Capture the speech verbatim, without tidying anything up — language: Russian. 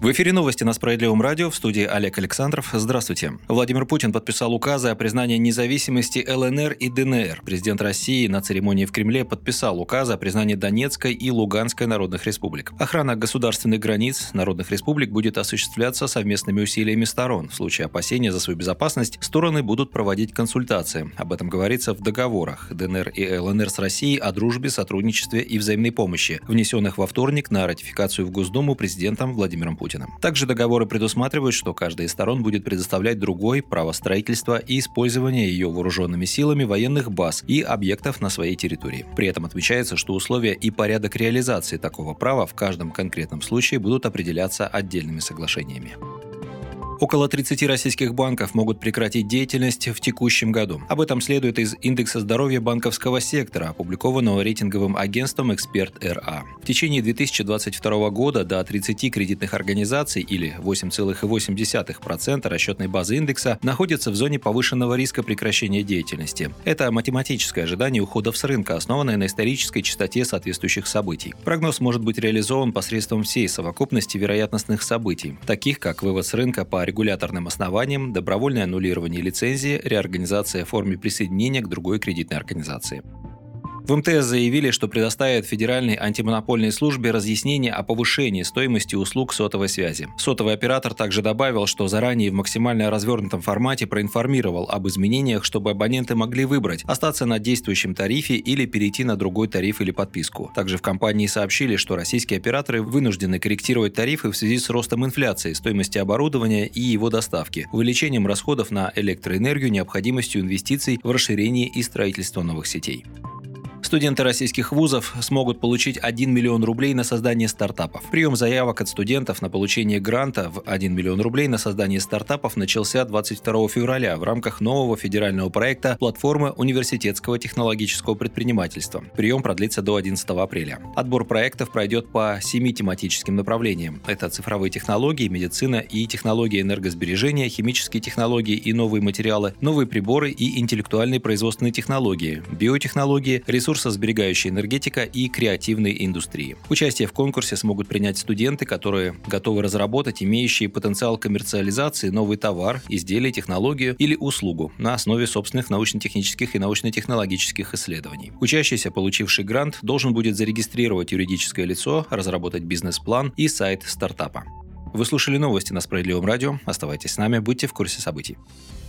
В эфире новости на Справедливом радио, в студии Олег Александров. Здравствуйте. Владимир Путин подписал указы о признании независимости эл эн эр и дэ эн эр. Президент России на церемонии в Кремле подписал указы о признании Донецкой и Луганской народных республик. Охрана государственных границ народных республик будет осуществляться совместными усилиями сторон. В случае опасения за свою безопасность стороны будут проводить консультации. Об этом говорится в договорах дэ эн эр и эл эн эр с Россией о дружбе, сотрудничестве и взаимной помощи, внесенных во вторник на ратификацию в Госдуму президентом Владимиром Путиным. Также договоры предусматривают, что каждая из сторон будет предоставлять другой право строительства и использования ее вооруженными силами военных баз и объектов на своей территории. При этом отмечается, что условия и порядок реализации такого права в каждом конкретном случае будут определяться отдельными соглашениями. Около тридцати российских банков могут прекратить деятельность в текущем году. Об этом следует из индекса здоровья банковского сектора, опубликованного рейтинговым агентством «Эксперт эр а». В течение две тысячи двадцать второго года до тридцати кредитных организаций, или восемь целых восемь десятых процента расчетной базы индекса, находятся в зоне повышенного риска прекращения деятельности. Это математическое ожидание уходов с рынка, основанное на исторической частоте соответствующих событий. Прогноз может быть реализован посредством всей совокупности вероятностных событий, таких как вывод с рынка по регуляторным основаниям, добровольное аннулирование лицензии, реорганизация в форме присоединения к другой кредитной организации. В эм тэ эс заявили, что предоставят Федеральной антимонопольной службе разъяснение о повышении стоимости услуг сотовой связи. Сотовый оператор также добавил, что заранее в максимально развернутом формате проинформировал об изменениях, чтобы абоненты могли выбрать остаться на действующем тарифе или перейти на другой тариф или подписку. Также в компании сообщили, что российские операторы вынуждены корректировать тарифы в связи с ростом инфляции, стоимости оборудования и его доставки, увеличением расходов на электроэнергию, необходимостью инвестиций в расширение и строительство новых сетей. Студенты российских вузов смогут получить один миллион рублей на создание стартапов. Прием заявок от студентов на получение гранта в один миллион рублей на создание стартапов начался двадцать второго февраля в рамках нового федерального проекта «Платформа университетского технологического предпринимательства». Прием продлится до одиннадцатого апреля. Отбор проектов пройдет по семи тематическим направлениям. Это цифровые технологии, медицина и технологии энергосбережения, химические технологии и новые материалы, новые приборы и интеллектуальные производственные технологии, биотехнологии, ресурсы ресурсосберегающая энергетика и креативные индустрии. Участие в конкурсе смогут принять студенты, которые готовы разработать имеющие потенциал коммерциализации новый товар, изделие, технологию или услугу на основе собственных научно-технических и научно-технологических исследований. Учащийся, получивший грант, должен будет зарегистрировать юридическое лицо, разработать бизнес-план и сайт стартапа. Вы слушали новости на Справедливом радио. Оставайтесь с нами, будьте в курсе событий.